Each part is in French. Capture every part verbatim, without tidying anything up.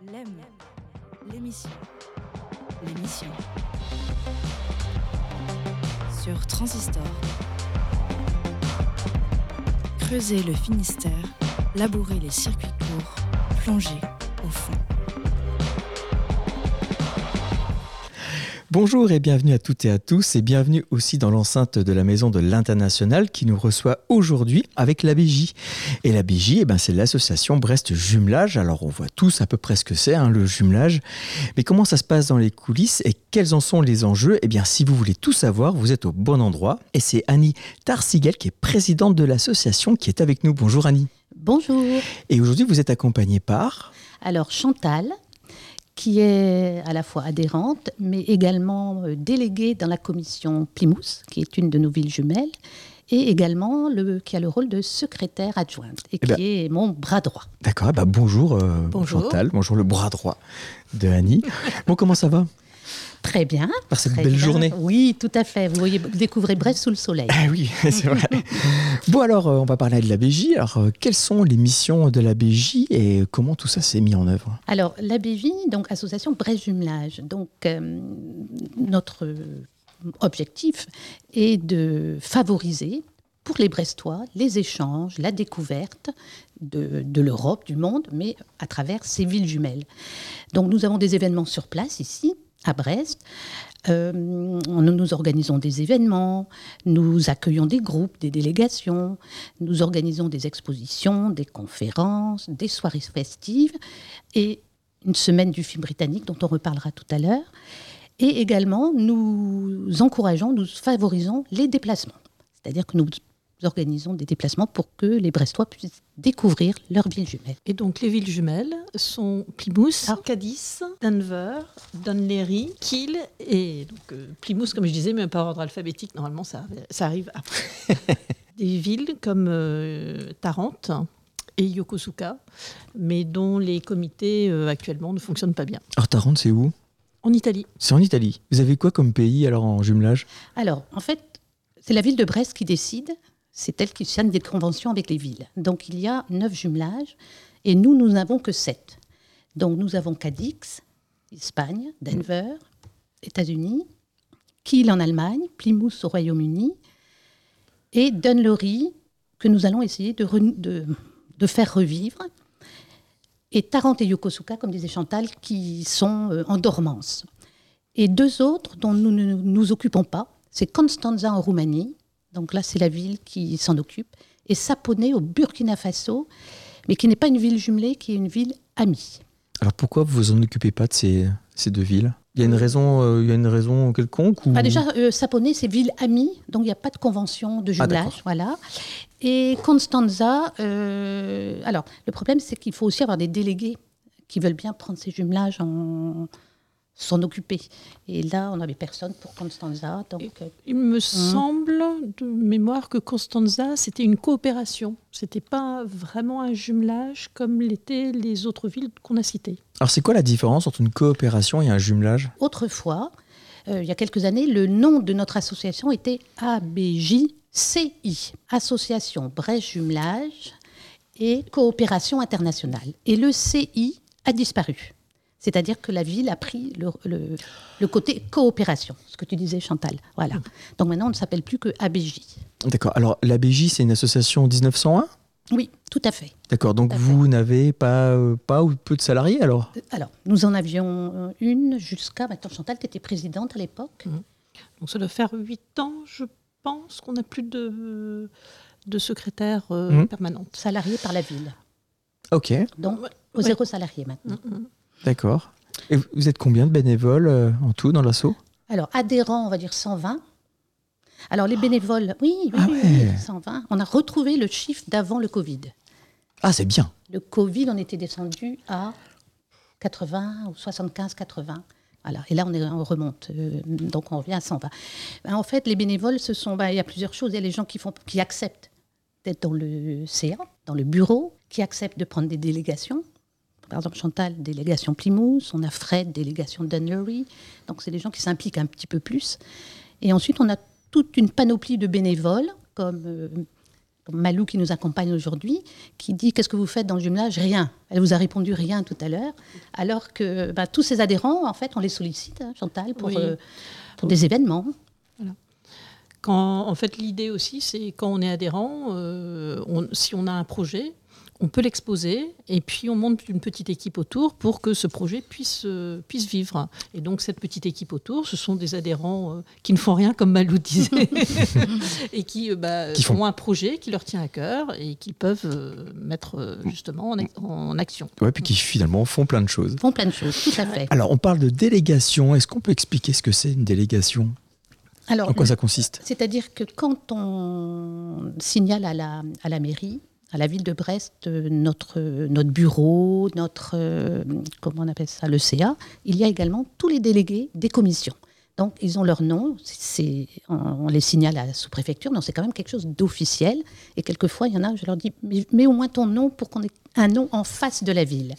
L'M, l'émission, l'émission. Sur Transistor. Creuser le Finistère, labourer les circuits courts, plonger au fond. Bonjour et bienvenue à toutes et à tous et bienvenue aussi dans l'enceinte de la Maison de l'International qui nous reçoit aujourd'hui avec l'A B J. Et l'A B J, eh ben, c'est l'association Brest Jumelage. Alors on voit tous à peu près ce que c'est, hein, le jumelage. Mais comment ça se passe dans les coulisses et quels en sont les enjeux? Eh bien si vous voulez tout savoir, vous êtes au bon endroit. Et c'est Annie Tarsigel qui est présidente de l'association qui est avec nous. Bonjour Annie. Bonjour. Et aujourd'hui vous êtes accompagnée par... Alors Chantal, qui est à la fois adhérente, mais également déléguée dans la commission Plymouth, qui est une de nos villes jumelles, et également le, qui a le rôle de secrétaire adjointe, et eh qui ben, est mon bras droit. D'accord, eh ben bonjour, euh, Bonjour. Chantal, bonjour le bras droit de Annie. Bon, comment ça va? Très bien. Par cette très belle bien. journée. Oui, tout à fait. Vous voyez, vous découvrez Brest sous le soleil. Ah oui, c'est vrai. Bon alors, euh, on va parler de l'A B J. Alors, euh, quelles sont les missions de l'A B J et comment tout ça s'est mis en œuvre? Alors, l'A B J, donc Association Brest Jumelage, donc euh, notre objectif est de favoriser pour les Brestois les échanges, la découverte de, de l'Europe, du monde, mais à travers ces villes jumelles. Donc, nous avons des événements sur place ici, à Brest. Euh, nous, nous organisons des événements, nous accueillons des groupes, des délégations, nous organisons des expositions, des conférences, des soirées festives et une semaine du film britannique dont on reparlera tout à l'heure. Et également, nous encourageons, nous favorisons les déplacements. C'est-à-dire que nous organisons des déplacements pour que les Brestois puissent découvrir leur ville jumelle. Et donc les villes jumelles sont Plymouth, Ah. Cadiz, Denver, Dunleary, Kiel et donc, euh, Plymouth, comme je disais, mais par ordre alphabétique, normalement ça, ça arrive après. Des villes comme euh, Tarente et Yokosuka, mais dont les comités euh, actuellement ne fonctionnent pas bien. Alors, Tarente, c'est où? En Italie. C'est en Italie. Vous avez quoi comme pays alors en jumelage? Alors, en fait, c'est la ville de Brest qui décide. C'est elle qui signe des conventions avec les villes. Donc, il y a neuf jumelages et nous, nous n'avons que sept. Donc, nous avons Cadix, Espagne, Denver, États-Unis, Kiel en Allemagne, Plymouth au Royaume-Uni et Dunleary que nous allons essayer de, re- de, de faire revivre. Et Tarente et Yokosuka, comme disait Chantal, qui sont euh, en dormance. Et deux autres dont nous ne nous occupons pas, c'est Constanța en Roumanie. Donc là, c'est la ville qui s'en occupe. Et Saponé au Burkina Faso, mais qui n'est pas une ville jumelée, qui est une ville amie. Alors, pourquoi vous vous en occupez pas de ces, ces deux villes? Il y a une raison, euh, il y a une raison quelconque ou... Ah, déjà, euh, Saponé, c'est ville amie, donc il n'y a pas de convention de Ah, jumelage. d'accord. Voilà. Et Constanța, euh, alors, le problème, c'est qu'il faut aussi avoir des délégués qui veulent bien prendre ces jumelages en... s'en occuper. Et là, on n'avait personne pour Constanța. Donc, euh, Il me semble de mémoire que Constanța, c'était une coopération. C'était pas vraiment un jumelage comme l'étaient les autres villes qu'on a citées. Alors, c'est quoi la différence entre une coopération et un jumelage? autrefois, euh, il y a quelques années, le nom de notre association était A B J C I, Association Brest Jumelage et Coopération Internationale. Et le C I a disparu. C'est-à-dire que la ville a pris le, le, le côté coopération, ce que tu disais, Chantal. Voilà. Donc maintenant, on ne s'appelle plus que A B J. D'accord. Alors, l'A B J, c'est une association dix-neuf cent un? Oui, tout à fait. D'accord. Donc, Tout à vous n'avez pas, euh, pas ou peu de salariés alors? Euh, Alors, nous en avions euh, une jusqu'à maintenant. Chantal, tu étais présidente à l'époque. Donc ça doit faire huit ans, je pense, qu'on n'a plus de, de secrétaire euh, Mhm. permanente. Salariée par la ville. Ok. Donc, Ouais. aux zéro salariés maintenant. Mhm. D'accord. Et vous êtes combien de bénévoles euh, en tout dans l'asso? Alors, adhérents, on va dire cent vingt. Alors, les bénévoles, oui, oui, Ah oui, ouais. oui, cent vingt. On a retrouvé le chiffre d'avant le Covid. Ah, c'est bien. Le Covid, on était descendu à quatre-vingts ou soixante-quinze quatre-vingts. Voilà. Et là, on, est, on remonte. Euh, donc, on revient à cent vingt. Ben, en fait, les bénévoles, ce sont, ben, il y a plusieurs choses. Il y a les gens qui, font, qui acceptent d'être dans le C A, dans le bureau, qui acceptent de prendre des délégations. Par exemple, Chantal, délégation Plymouth. On a Fred, délégation Dunleary. Donc, c'est des gens qui s'impliquent un petit peu plus. Et ensuite, on a toute une panoplie de bénévoles, comme, euh, Malou qui nous accompagne aujourd'hui, qui dit « Qu'est-ce que vous faites dans le jumelage ?» Rien. Elle vous a répondu rien tout à l'heure. Alors que bah, tous ces adhérents, en fait, on les sollicite, hein, Chantal, pour, oui. euh, pour des événements. Voilà. Quand, en fait, l'idée aussi, c'est quand on est adhérent, euh, on, si on a un projet, on peut l'exposer et puis on monte une petite équipe autour pour que ce projet puisse, euh, puisse vivre. Et donc cette petite équipe autour, ce sont des adhérents euh, qui ne font rien, comme Malou disait, et qui, euh, bah, qui font... ont un projet qui leur tient à cœur et qu'ils peuvent euh, mettre euh, justement en, ac- en action. Ouais, puis qui finalement font plein de choses. Font plein de choses, tout à fait. Alors on parle de délégation. Est-ce qu'on peut expliquer ce que c'est une délégation ? Alors, en quoi ça consiste ? C'est-à-dire que quand on signale à la, à la mairie, à la ville de Brest, notre, notre bureau, notre, euh, comment on appelle ça, le C A, il y a également tous les délégués des commissions. Donc, ils ont leur nom, c'est, on, on les signale à la sous-préfecture, donc c'est quand même quelque chose d'officiel. Et quelquefois, il y en a, je leur dis, mais mets au moins ton nom pour qu'on ait un nom en face de la ville.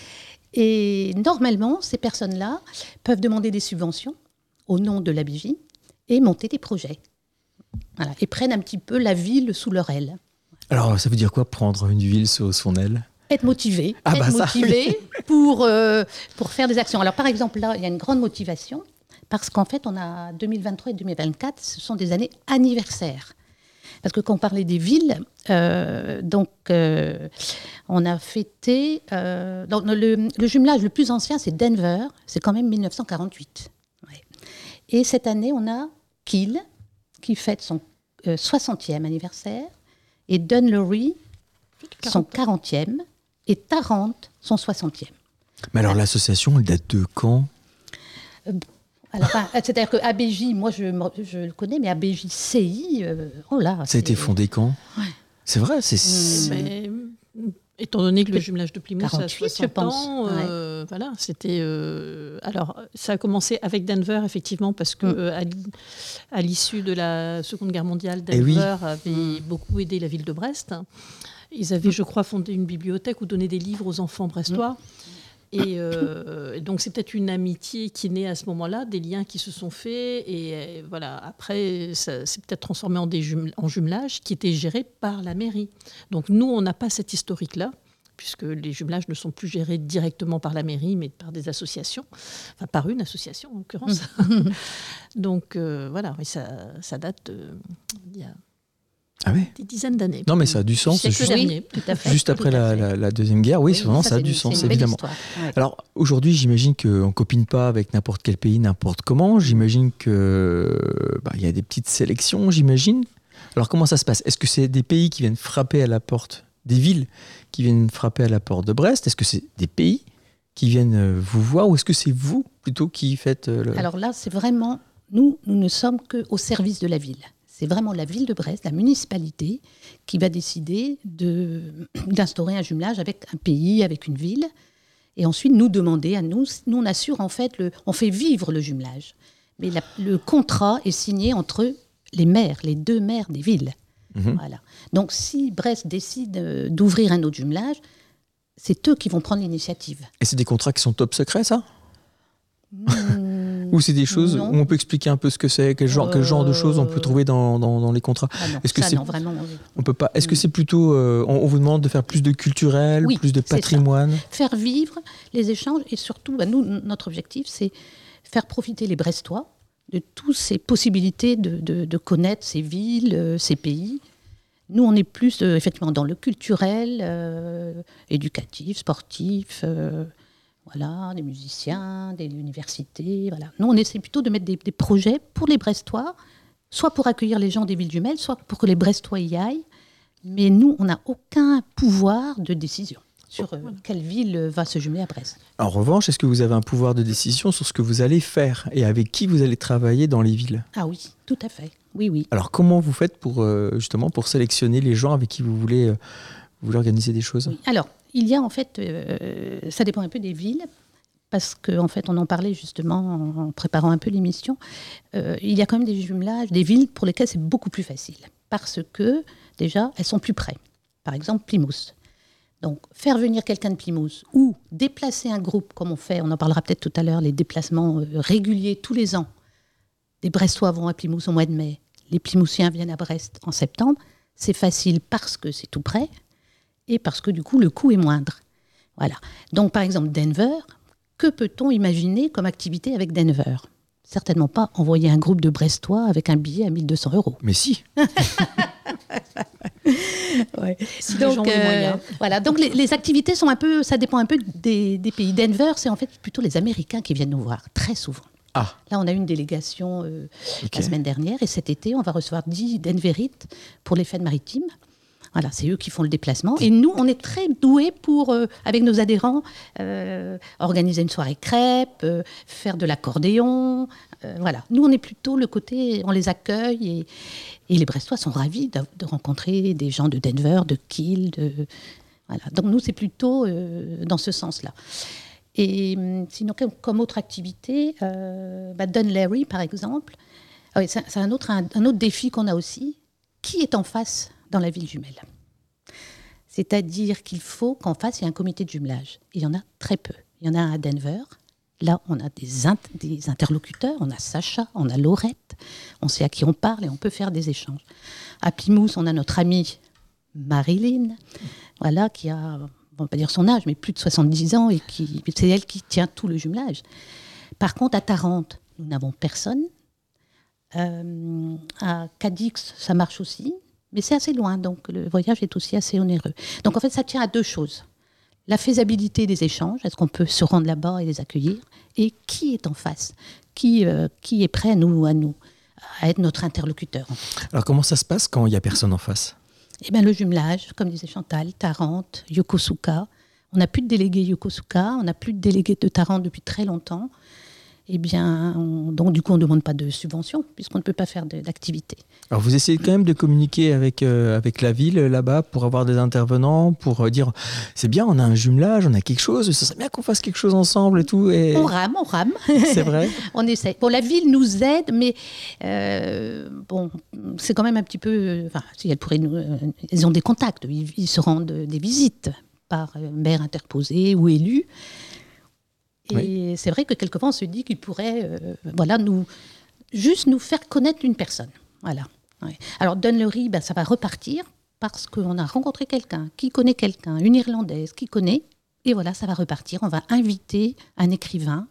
Et normalement, ces personnes-là peuvent demander des subventions au nom de l'A B J et monter des projets. Voilà, et prennent un petit peu la ville sous leur aile. Alors, ça veut dire quoi, prendre une ville sous son aile ? Être motivé, ah être bah motivé ça, oui. pour, euh, pour faire des actions. Alors, par exemple, là, il y a une grande motivation, parce qu'en fait, on a deux mille vingt-trois et deux mille vingt-quatre, ce sont des années anniversaires. Parce que quand on parlait des villes, euh, donc, euh, on a fêté... Euh, donc le, le jumelage le plus ancien, c'est Denver, c'est quand même mille neuf cent quarante-huit. Ouais. Et cette année, on a Kiel, qui fête son euh, soixantième anniversaire, et Dunleary, son quarantième, et Tarente, son soixantième. Mais alors, l'association, elle date de quand ? euh, alors, enfin, c'est-à-dire que A B J, moi, je, je le connais, mais A B J C I, euh, oh là... Ça a été fondé quand ? Ouais. C'est vrai, c'est... Mmh, mais, étant donné que le jumelage de Plymouth a soixante je pense. ans, euh, ouais. voilà, c'était... Euh, alors, ça a commencé avec Denver, effectivement, parce que mmh. euh, à l'issue de la Seconde Guerre mondiale, Denver oui. avait mmh. beaucoup aidé la ville de Brest. Ils avaient, mmh. je crois, fondé une bibliothèque ou donné des livres aux enfants brestois. Mmh. Et euh, donc, c'est peut-être une amitié qui naît à ce moment-là, des liens qui se sont faits. Et euh, voilà, après, ça s'est peut-être transformé en, des jumel- en jumelage qui était géré par la mairie. Donc, nous, on n'a pas cet historique-là, puisque les jumelages ne sont plus gérés directement par la mairie, mais par des associations, enfin par une association en l'occurrence. Donc, euh, voilà, oui, ça, ça date d'il y a ah ouais. des dizaines d'années. Non, mais ça a du sens. C'est juste, oui, tout à fait, juste après la, la, la Deuxième Guerre, oui, oui vraiment, ça, ça a du sens, évidemment. Ouais. Alors, aujourd'hui, j'imagine qu'on ne copine pas avec n'importe quel pays, n'importe comment. J'imagine qu'il bah, y a des petites sélections, j'imagine. Alors, comment ça se passe ? Est-ce que c'est des pays qui viennent frapper à la porte, des villes qui viennent frapper à la porte de Brest ? Est-ce que c'est des pays qui viennent vous voir ou est-ce que c'est vous, plutôt, qui faites le... Alors là, c'est vraiment... Nous, nous ne sommes qu'au service de la ville. C'est vraiment la ville de Brest, la municipalité, qui va décider de, d'instaurer un jumelage avec un pays, avec une ville. Et ensuite, nous demander à nous, nous on assure en fait, le, on fait vivre le jumelage. Mais la, le contrat est signé entre les maires, les deux maires des villes. Mmh. Voilà. Donc si Brest décide d'ouvrir un autre jumelage, c'est eux qui vont prendre l'initiative. Et c'est des contrats qui sont top secrets, ça ? mmh. Ou c'est des choses non. où on peut expliquer un peu ce que c'est, quel genre, euh... quel genre de choses on peut trouver dans, dans, dans les contrats. Ah non, Est-ce que ça, c'est... non, vraiment. Oui. On peut pas. Est-ce que c'est plutôt, euh, on, on vous demande de faire plus de culturel, oui, plus de patrimoine ? Faire vivre les échanges et surtout, bah, nous, notre objectif, c'est faire profiter les Brestois de toutes ces possibilités de, de, de connaître ces villes, euh, ces pays. Nous, on est plus euh, effectivement dans le culturel, euh, éducatif, sportif. Euh, Voilà, des musiciens, des universités, voilà. Nous, on essaie plutôt de mettre des, des projets pour les Brestois, soit pour accueillir les gens des villes jumelles, soit pour que les Brestois y aillent. Mais nous, on n'a aucun pouvoir de décision sur euh, quelle ville va se jumeler à Brest. En revanche, est-ce que vous avez un pouvoir de décision sur ce que vous allez faire et avec qui vous allez travailler dans les villes ? Ah oui, tout à fait. Oui, oui. Alors, comment vous faites pour, euh, justement, pour sélectionner les gens avec qui vous voulez, euh, vous voulez organiser des choses ? Oui. Alors, il y a en fait, euh, ça dépend un peu des villes, parce qu'en en fait, on en parlait justement en préparant un peu l'émission. Euh, il y a quand même des jumelages, des villes pour lesquelles c'est beaucoup plus facile, parce que déjà, elles sont plus près. Par exemple, Plymouth. Donc, faire venir quelqu'un de Plymouth ou déplacer un groupe, comme on fait, on en parlera peut-être tout à l'heure, les déplacements euh, réguliers tous les ans. Les Brestois vont à Plymouth au mois de mai, les Plymouthiens viennent à Brest en septembre. C'est facile parce que c'est tout près et parce que du coup, le coût est moindre. Voilà. Donc, par exemple, Denver, que peut-on imaginer comme activité avec Denver ? Certainement pas envoyer un groupe de Brestois avec un billet à mille deux cents euros. Mais si. Ouais. Si Donc, les gens ont les euh, moyens. voilà. Donc les, les activités sont un peu, ça dépend un peu des, des pays. Denver, c'est en fait plutôt les Américains qui viennent nous voir très souvent. Ah. Là, on a eu une délégation euh, Ok. la semaine dernière et cet été, on va recevoir dix Denverites pour les fêtes maritimes. Voilà, c'est eux qui font le déplacement. Et nous, on est très doués pour, euh, avec nos adhérents, euh, organiser une soirée crêpes, euh, faire de l'accordéon. Euh, voilà. Nous, on est plutôt le côté, on les accueille et, et les Brestois sont ravis de, de rencontrer des gens de Denver, de Kiel. De, voilà. Donc nous, c'est plutôt euh, dans ce sens-là. Et hum, sinon, comme, comme autre activité, euh, bah, Dun Laoghaire, par exemple, ah oui, c'est, c'est un, autre, un, un autre défi qu'on a aussi. Qui est en face dans la ville jumelle ? C'est-à-dire qu'il faut qu'en face, il y ait un comité de jumelage. Il y en a très peu. Il y en a un à Denver. Là, on a des, int- des interlocuteurs. On a Sacha, on a Laurette. On sait à qui on parle et on peut faire des échanges. À Plymouth, on a notre amie Marilyn, voilà, qui a, on ne va pas dire son âge, mais plus de soixante-dix ans. Et qui, c'est elle qui tient tout le jumelage. Par contre, à Tarente, nous n'avons personne. Euh, à Cadix, ça marche aussi, mais c'est assez loin, donc le voyage est aussi assez onéreux. Donc en fait, ça tient à deux choses. La faisabilité des échanges, est-ce qu'on peut se rendre là-bas et les accueillir ? Et qui est en face ? Qui, euh, qui est prêt à nous, à nous, à être notre interlocuteur ? Alors comment ça se passe quand il n'y a personne en face ? Eh bien le jumelage, comme disait Chantal, Tarente, Yokosuka. On n'a plus de délégués Yokosuka, on n'a plus de délégués de Tarente depuis très longtemps. Eh bien, on, donc du coup, on ne demande pas de subvention, puisqu'on ne peut pas faire de, d'activité. Alors vous essayez quand même de communiquer avec, euh, avec la ville euh, là-bas pour avoir des intervenants, pour euh, dire c'est bien, on a un jumelage, on a quelque chose, ça serait bien qu'on fasse quelque chose ensemble et tout. Et... On rame, on rame. C'est vrai. On essaie. Bon, la ville nous aide, mais euh, bon, c'est quand même un petit peu... Enfin, si elle pourrait nous, euh, ils ont des contacts, ils, ils se rendent des visites par euh, maire interposé ou élu. Et oui. C'est vrai que quelquefois, on se dit qu'il pourrait euh, voilà, nous, juste nous faire connaître une personne. Voilà. Ouais. Alors, Dun Laoghaire, ben, ça va repartir parce qu'on a rencontré quelqu'un qui connaît quelqu'un, une Irlandaise qui connaît. Et voilà, ça va repartir. On va inviter un écrivain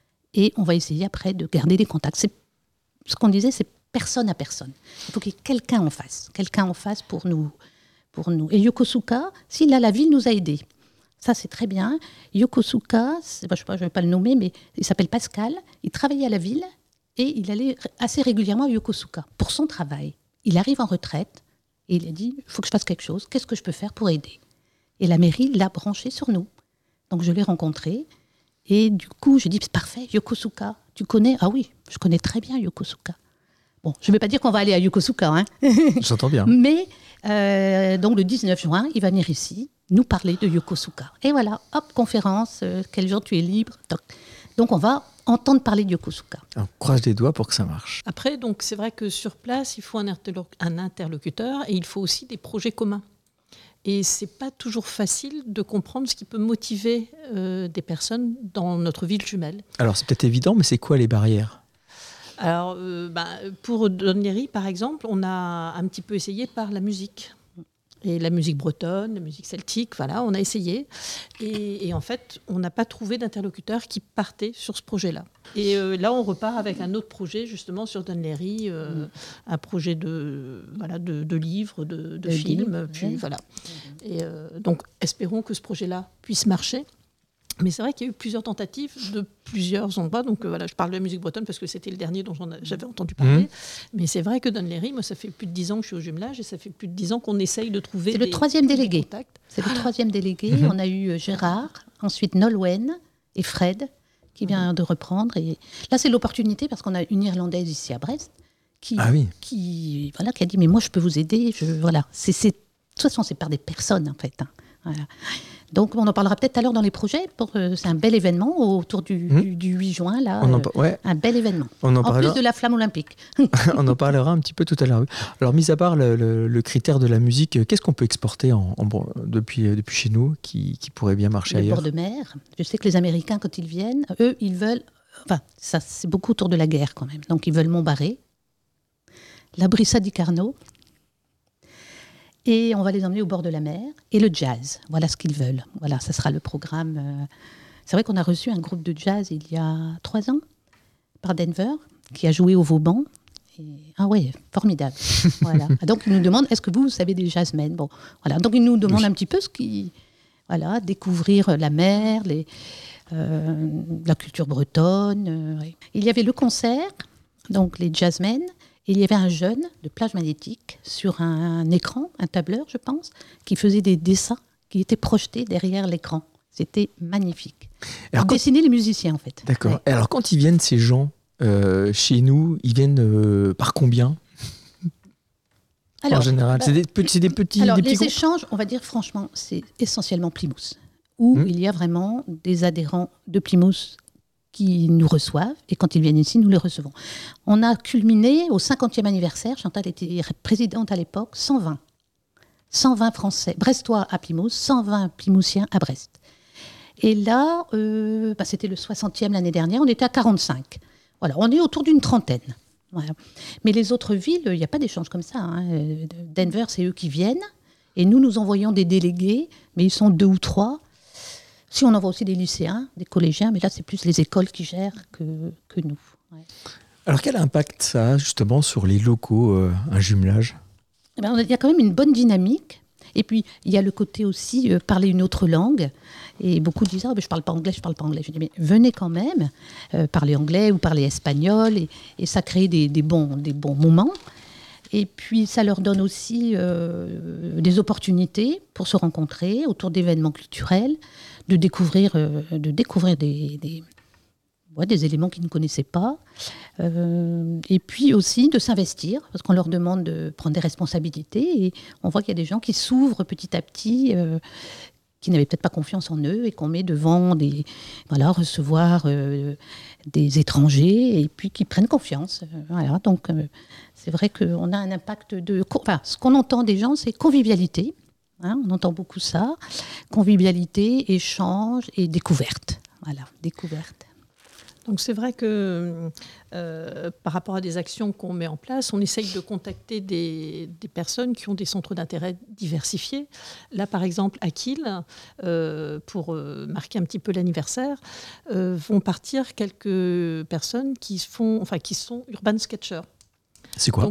et on va essayer après de garder des contacts. C'est, ce qu'on disait, c'est personne à personne. Il faut qu'il y ait quelqu'un en face. Quelqu'un en face pour nous. Pour nous. Et Yokosuka, si là, la ville nous a aidés. Ça, c'est très bien. Yokosuka, c'est, je ne vais pas le nommer, mais il s'appelle Pascal. Il travaillait à la ville et il allait assez régulièrement à Yokosuka pour son travail. Il arrive en retraite et il a dit « il faut que je fasse quelque chose. Qu'est-ce que je peux faire pour aider ?» Et la mairie l'a branché sur nous. Donc, je l'ai rencontré et du coup, je dis « c'est parfait, Yokosuka, tu connais ?» « Ah oui, je connais très bien Yokosuka. » Bon, je ne vais pas dire qu'on va aller à Yokosuka. Hein. J'entends bien. Mais euh, donc, le dix-neuf juin, il va venir ici nous parler de Yokosuka. Et voilà, hop, conférence, euh, quel jour tu es libre. Donc, donc on va entendre parler de Yokosuka. On croise les doigts pour que ça marche. Après, donc, c'est vrai que sur place, il faut un, interlo- un interlocuteur et il faut aussi des projets communs. Et ce n'est pas toujours facile de comprendre ce qui peut motiver euh, des personnes dans notre ville jumelle. Alors, c'est peut-être évident, mais c'est quoi les barrières ? Alors, euh, bah, pour Dun Laoghaire, par exemple, on a un petit peu essayé par la musique. Et la musique bretonne, la musique celtique, voilà, on a essayé. Et, et en fait, on n'a pas trouvé d'interlocuteur qui partait sur ce projet-là. Et euh, là, on repart avec un autre projet, justement, sur Dun Laoghaire, euh, mmh. un projet de, voilà, de, de livres, de, de films. Puis, mmh. voilà. Et euh, donc, espérons que ce projet-là puisse marcher. Mais c'est vrai qu'il y a eu plusieurs tentatives de plusieurs endroits. Donc euh, voilà, je parle de la musique bretonne parce que c'était le dernier dont j'en a, j'avais entendu parler. Mmh. Mais c'est vrai que Dun Laoghaire, moi, ça fait plus de dix ans que je suis au jumelage et ça fait plus de dix ans qu'on essaye de trouver c'est des, le troisième délégué. contacts. C'est le troisième délégué. Mmh. On a eu Gérard, ensuite Nolwenn et Fred qui vient mmh. de reprendre. Et là, c'est l'opportunité parce qu'on a une Irlandaise ici à Brest qui, ah oui. qui, voilà, qui a dit « mais moi, je peux vous aider. » Je, voilà. c'est, c'est, De toute façon, c'est par des personnes, en fait. Hein. Voilà. Donc, on en parlera peut-être tout à l'heure dans les projets. Pour, euh, c'est un bel événement autour du, mmh. du, du huit juin. Là, on en, euh, ouais. Un bel événement. On en, en parlera... plus de la flamme olympique. On en parlera un petit peu tout à l'heure. Alors, mis à part le, le, le critère de la musique, qu'est-ce qu'on peut exporter en, en, depuis, depuis chez nous qui, qui pourrait bien marcher le ailleurs ? Le bord de mer. Je sais que les Américains, quand ils viennent, eux, ils veulent... Enfin, ça, c'est beaucoup autour de la guerre quand même. Donc, ils veulent Montbarré, la Brissa di Carno, Et on va les emmener au bord de la mer. Et le jazz, voilà ce qu'ils veulent. Voilà, ça sera le programme. euh. C'est vrai qu'on a reçu un groupe de jazz il y a trois ans, par Denver, qui a joué au Vauban. Et... Ah ouais, formidable. Voilà. Donc ils nous demandent, est-ce que vous, vous savez des jazzmen? Bon, voilà. Donc ils nous demandent un petit peu ce qui... Voilà, découvrir la mer, les, euh, la culture bretonne. Euh, ouais. Il y avait le concert, donc les jazzmen, et il y avait un jeune de Plage Magnétique sur un, un écran, un tableur, je pense, qui faisait des dessins qui étaient projetés derrière l'écran. C'était magnifique. Alors, quand... dessiner les musiciens, en fait. D'accord. Ouais. Et alors, quand ils viennent, ces gens, euh, chez nous, ils viennent euh, par combien? Alors, en général, bah, c'est des petits, c'est des petits, alors, des petits les groupes. échanges, on va dire franchement, c'est essentiellement Plymouth, où mmh. il y a vraiment des adhérents de Plymouth qui nous reçoivent, et quand ils viennent ici, nous les recevons. On a culminé au cinquantième anniversaire, Chantal était présidente à l'époque, cent vingt. cent vingt Français, Brestois à Plymouth, cent vingt Plymouthiens à Brest. Et là, euh, bah, c'était le soixantième l'année dernière, on était à quarante-cinq. Voilà, on est autour d'une trentaine. Voilà. Mais les autres villes, il n'y a pas d'échange comme ça. Hein. Denver, c'est eux qui viennent. Et nous, nous envoyons des délégués, mais ils sont deux ou trois. Si on envoie aussi des lycéens, des collégiens, mais là, c'est plus les écoles qui gèrent que, que nous. Ouais. Alors, quel impact ça a justement sur les locaux, euh, un jumelage? Eh bien, il y a quand même une bonne dynamique. Et puis, il y a le côté aussi euh, parler une autre langue. Et beaucoup disent, ah, ben, je ne parle pas anglais, je ne parle pas anglais. Je dis, mais venez quand même euh, parler anglais ou parler espagnol. Et, et ça crée des, des, bons, des bons moments. Et puis, ça leur donne aussi euh, des opportunités pour se rencontrer autour d'événements culturels, de découvrir, euh, de découvrir des, des, ouais, des éléments qu'ils ne connaissaient pas. Euh, et puis aussi de s'investir, parce qu'on leur demande de prendre des responsabilités. Et on voit qu'il y a des gens qui s'ouvrent petit à petit, euh, qui n'avaient peut-être pas confiance en eux, et qu'on met devant des, voilà, recevoir euh, des étrangers, et puis qui prennent confiance. Voilà, donc, euh, c'est vrai qu'on a un impact de... Enfin, ce qu'on entend des gens, c'est convivialité. Hein, on entend beaucoup ça. Convivialité, échange et découverte. Voilà, découverte. Donc c'est vrai que euh, par rapport à des actions qu'on met en place, on essaye de contacter des, des personnes qui ont des centres d'intérêt diversifiés. Là, par exemple, à Kiel, euh, pour euh, marquer un petit peu l'anniversaire, euh, vont partir quelques personnes qui, font, enfin, qui sont urban sketchers. C'est quoi? Donc,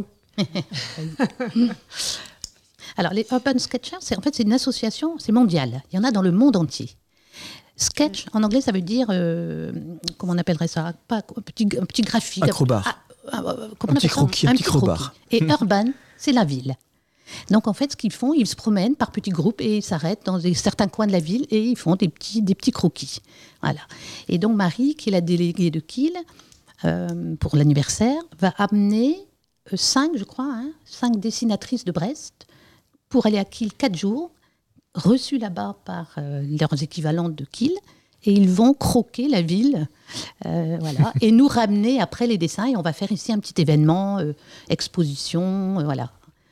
Alors, les urban sketchers, c'est, en fait, c'est une association, c'est mondial. Il y en a dans le monde entier. Sketch, en anglais, ça veut dire, euh, comment on appellerait ça? Pas, un, petit, un petit graphique. Acrobat. Ah, ah, un, petit croquis, un, un petit crowbar. Et urban, c'est la ville. Donc, en fait, ce qu'ils font, ils se promènent par petits groupes et ils s'arrêtent dans des, certains coins de la ville et ils font des petits, des petits croquis. Voilà. Et donc, Marie, qui est la déléguée de Kiel, euh, pour l'anniversaire, va amener euh, cinq, je crois, hein, cinq dessinatrices de Brest pour aller à Kiel quatre jours, reçus là-bas par euh, leurs équivalentes de Kiel, et ils vont croquer la ville, euh, voilà, et nous ramener après les dessins, et on va faire ici un petit événement, euh, exposition, euh, voilà.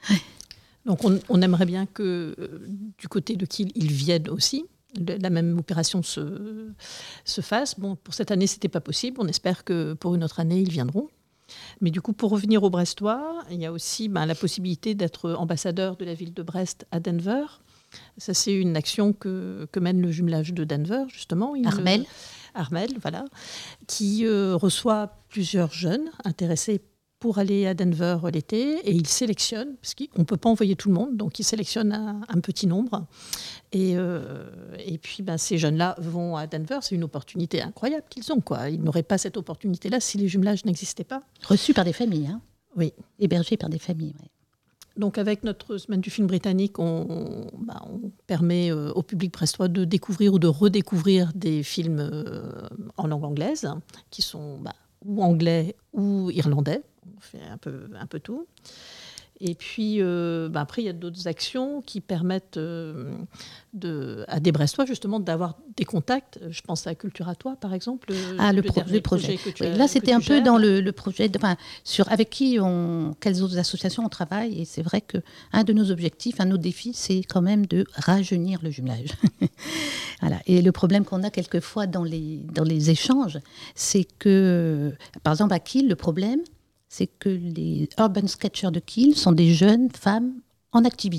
Donc on, on aimerait bien que euh, du côté de Kiel, ils viennent aussi, le, la même opération se, se fasse. Bon, pour cette année, ce n'était pas possible, on espère que pour une autre année, ils viendront. Mais du coup, pour revenir aux Brestois, il y a aussi ben, la possibilité d'être ambassadeur de la ville de Brest à Denver. Ça, c'est une action que, que mène le jumelage de Denver, justement. Il, Armel. Armel, voilà, qui euh, reçoit plusieurs jeunes intéressés pour aller à Denver l'été, et il sélectionne, parce qu'on ne peut pas envoyer tout le monde, donc il sélectionne un, un petit nombre. Et, euh, et puis, ben, ces jeunes-là vont à Denver. C'est une opportunité incroyable qu'ils ont, quoi. Ils n'auraient pas cette opportunité-là si les jumelages n'existaient pas. Reçus par des familles, hein. Oui. Hébergés par des familles, oui. Donc, avec notre semaine du film britannique, on, bah, on permet euh, au public brestois de découvrir ou de redécouvrir des films euh, en langue anglaise, qui sont bah, ou anglais ou irlandais. On fait un peu, un peu tout. Et puis, euh, bah, après, il y a d'autres actions qui permettent euh, de, à des Brestois, justement, d'avoir des contacts. Je pense à Culturatoire, par exemple. Ah, le, le, pro- le projet. projet oui, as, là, c'était un peu dans le, le projet, de, enfin, sur avec qui on, quelles autres associations on travaille. Et c'est vrai qu'un de nos objectifs, un de nos défis, c'est quand même de rajeunir le jumelage. Voilà. Et le problème qu'on a quelquefois dans les, dans les échanges, c'est que, par exemple, à Kiel, le problème, c'est que les urban sketchers de Kiel sont des jeunes femmes en activité.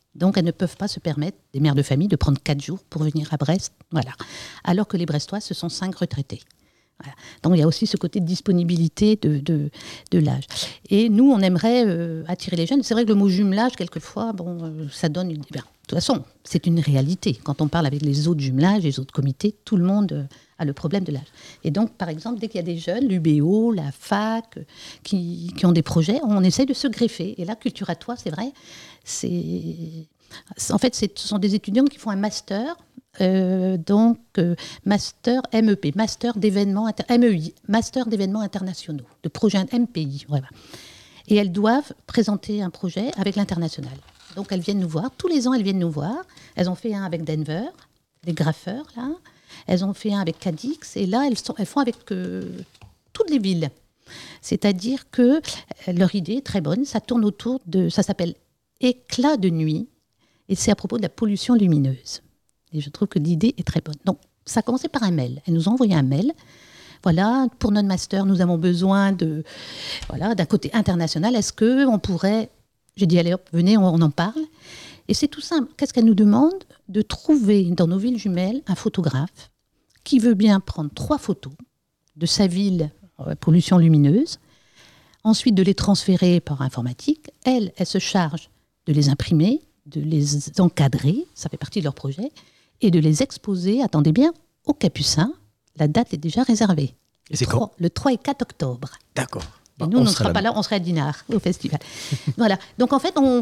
Donc, elles ne peuvent pas se permettre, des mères de famille, de prendre quatre jours pour venir à Brest. Voilà. Alors que les Brestois, ce sont cinq retraités. Voilà. Donc, il y a aussi ce côté de disponibilité de, de, de l'âge. Et nous, on aimerait euh, attirer les jeunes. C'est vrai que le mot jumelage, quelquefois, bon, euh, ça donne une... Ben, de toute façon, c'est une réalité. Quand on parle avec les autres jumelages, les autres comités, tout le monde euh, a le problème de l'âge. Et donc, par exemple, dès qu'il y a des jeunes, l'U B O, la fac, euh, qui, qui ont des projets, on essaye de se greffer. Et là, Culturatoire, c'est vrai, c'est... En fait, c'est, ce sont des étudiants qui font un master... Euh, donc, euh, master M E P, master d'événements, inter- M E I, master d'événements internationaux, de projets M P I. Voilà. Et elles doivent présenter un projet avec l'international. Donc, elles viennent nous voir. Tous les ans, elles viennent nous voir. Elles ont fait un avec Denver, des graffeurs, là. Elles ont fait un avec Cadix. Et là, elles, sont, elles font avec euh, toutes les villes. C'est-à-dire que euh, leur idée est très bonne. Ça tourne autour de... Ça s'appelle Éclat de nuit. Et c'est à propos de la pollution lumineuse. Et je trouve que l'idée est très bonne. Donc, ça a commencé par un mail. Elles nous ont envoyé un mail. Voilà, pour notre master, nous avons besoin de, voilà, d'un côté international. Est-ce qu'on pourrait... J'ai dit, allez hop, venez, on, on en parle. Et c'est tout simple. Qu'est-ce qu'elle nous demande ? De trouver dans nos villes jumelles un photographe qui veut bien prendre trois photos de sa ville, euh, pollution lumineuse, ensuite de les transférer par informatique. Elle, elle se charge de les imprimer, de les encadrer, ça fait partie de leur projet, et de les exposer, attendez bien, au Capucin. La date est déjà réservée. Et c'est le trois, quand ? le trois et quatre octobre. D'accord. Et nous, on ne sera pas là, on sera à Dinard, au festival. Voilà. Donc, en fait, on,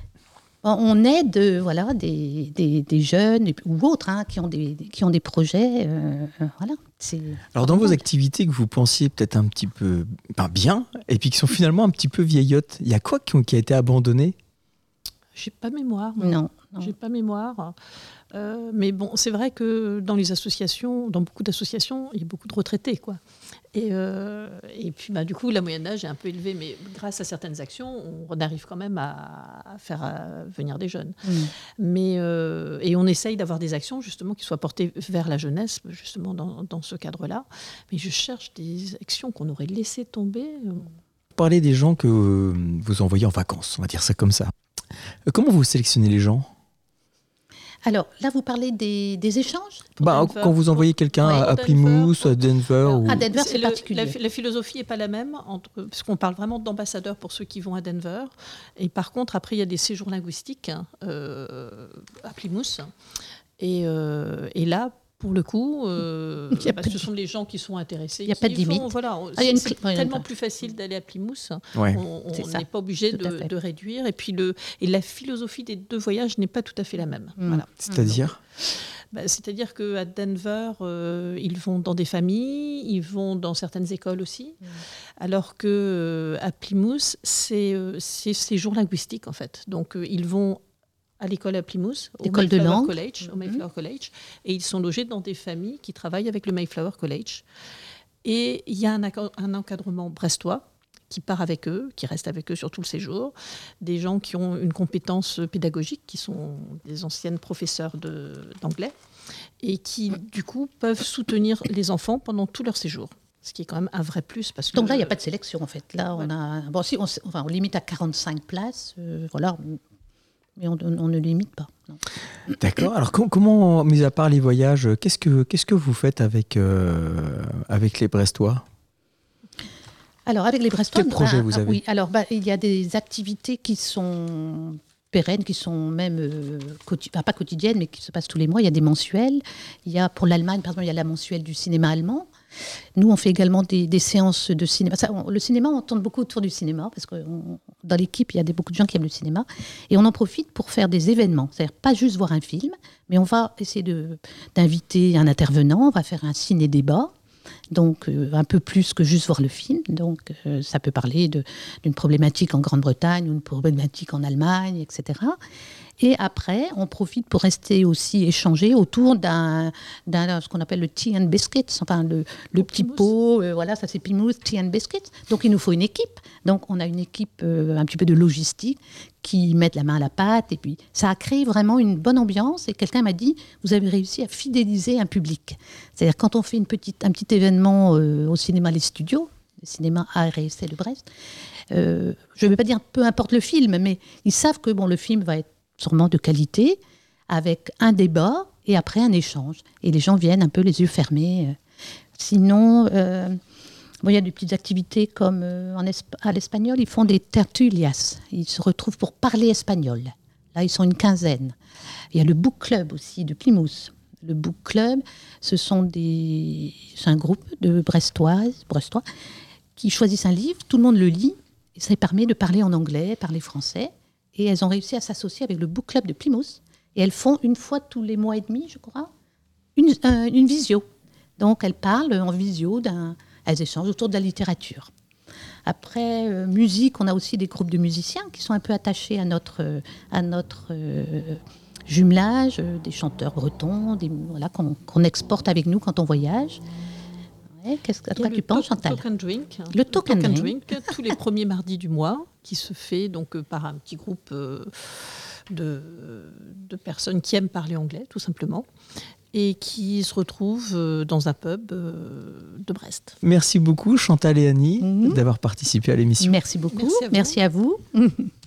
on aide voilà, des, des, des jeunes ou autres hein, qui, ont des, qui ont des projets. Euh, voilà. C'est Alors, dans vos activités que vous pensiez peut-être un petit peu ben, bien, et puis qui sont finalement un petit peu vieillottes, il y a quoi qui, qui a été abandonné ? J'ai pas mémoire. Moi. Non. non. J'ai pas mémoire. Euh, mais bon, c'est vrai que dans les associations, dans beaucoup d'associations, il y a beaucoup de retraités, quoi. Et, euh, et puis, bah, du coup, la moyenne d'âge est un peu élevée, mais grâce à certaines actions, on arrive quand même à, à faire à venir des jeunes. Mmh. Mais, euh, et on essaye d'avoir des actions, justement, qui soient portées vers la jeunesse, justement, dans, dans ce cadre-là. Mais je cherche des actions qu'on aurait laissées tomber. Parlez des gens que vous envoyez en vacances, on va dire ça comme ça. Comment vous sélectionnez les gens ? Alors, là, vous parlez des, des échanges bah, Quand vous envoyez quelqu'un ouais, à Plymouth, à Denver... Alors, ou... À Denver, c'est, c'est le, particulier. La, la philosophie n'est pas la même, entre, parce qu'on parle vraiment d'ambassadeurs pour ceux qui vont à Denver. Et par contre, après, il y a des séjours linguistiques hein, euh, à Plymouth. Et, euh, et là, pour le coup, euh, bah, ce sont les gens qui sont intéressés. Il n'y a pas de limite. Voilà, ah, c'est c'est ouais, tellement plus facile d'aller à Plymouth. Ouais. On n'est pas obligé de, de réduire. Et puis le, et la philosophie des deux voyages n'est pas tout à fait la même. Mmh. Voilà. C'est-à-dire bah, C'est-à-dire qu'à Denver, euh, ils vont dans des familles, ils vont dans certaines écoles aussi. Mmh. Alors qu'à euh, Plymouth, c'est, euh, c'est séjour linguistique, en fait. Donc, euh, ils vont à l'école à Plymouth, au École de langue. College, au Mayflower mm-hmm. College, et ils sont logés dans des familles qui travaillent avec le Mayflower College. Et il y a un, un encadrement brestois qui part avec eux, qui reste avec eux sur tout le séjour, des gens qui ont une compétence pédagogique, qui sont des anciennes professeurs de, d'anglais, et qui, du coup, peuvent soutenir les enfants pendant tout leur séjour. Ce qui est quand même un vrai plus. Parce que Donc là, il n'y a pas de sélection, en fait. Là, ouais. on a... Bon, si on, enfin, on limite à quarante-cinq places, euh, voilà... Mais on, on ne limite pas. Non. D'accord. Alors, com- comment, mis à part les voyages, qu'est-ce que, qu'est-ce que vous faites avec, euh, avec les Brestois ? Alors, avec les Brestois... Quel projet ah, vous avez ? Oui, alors, bah, il y a des activités qui sont pérennes, qui sont même, euh, quotidi- enfin, pas quotidiennes, mais qui se passent tous les mois. Il y a des mensuels. Il y a, pour l'Allemagne, par exemple, il y a la mensuelle du cinéma allemand. Nous, on fait également des, des séances de cinéma. Ça, on, le cinéma, on tourne beaucoup autour du cinéma, parce que on, dans l'équipe, il y a des, beaucoup de gens qui aiment le cinéma. Et on en profite pour faire des événements. C'est-à-dire pas juste voir un film, mais on va essayer de, d'inviter un intervenant, on va faire un ciné-débat, donc euh, un peu plus que juste voir le film. Donc euh, ça peut parler de, d'une problématique en Grande-Bretagne ou une problématique en Allemagne, et cetera. Et après, on profite pour rester aussi échanger autour d'un, d'un ce qu'on appelle le tea and biscuits, enfin le, le petit pot, euh, voilà, ça c'est Plymouth Tea and Biscuits. Donc il nous faut une équipe. Donc on a une équipe euh, un petit peu de logistique qui met la main à la pâte. Et puis ça a créé vraiment une bonne ambiance. Et quelqu'un m'a dit, vous avez réussi à fidéliser un public. C'est-à-dire quand on fait une petite, un petit événement euh, au cinéma Les Studios, le cinéma A R S C de Brest, euh, je ne vais pas dire peu importe le film, mais ils savent que bon, le film va être sûrement de qualité, avec un débat et après un échange. Et les gens viennent un peu les yeux fermés. Sinon, euh, bon, il y a des petites activités comme euh, en esp- à l'espagnol, ils font des tertulias. Ils se retrouvent pour parler espagnol. Là, ils sont une quinzaine. Il y a le book club aussi de Plymouth. Le book club, ce sont des, c'est un groupe de Brestoises, Brestois qui choisissent un livre, tout le monde le lit, et ça permet de parler en anglais, parler français. Et elles ont réussi à s'associer avec le book club de Plymouth. Et elles font une fois tous les mois et demi, je crois, une, euh, une visio. Donc elles parlent en visio, d'un, elles échangent autour de la littérature. Après, euh, musique, on a aussi des groupes de musiciens qui sont un peu attachés à notre, euh, à notre euh, jumelage, euh, des chanteurs bretons, des, voilà, qu'on, qu'on exporte avec nous quand on voyage. Ouais, qu'est-ce à quoi tu penses, Chantal ? Talk and Drink. Le, le Talk and Drink. Drink, tous les premiers mardis du mois, qui se fait donc euh, par un petit groupe euh, de, de personnes qui aiment parler anglais, tout simplement, et qui se retrouvent euh, dans un pub euh, de Brest. Merci beaucoup, Chantal et Annie, Mmh. d'avoir participé à l'émission. Merci beaucoup. Merci à vous. Merci à vous.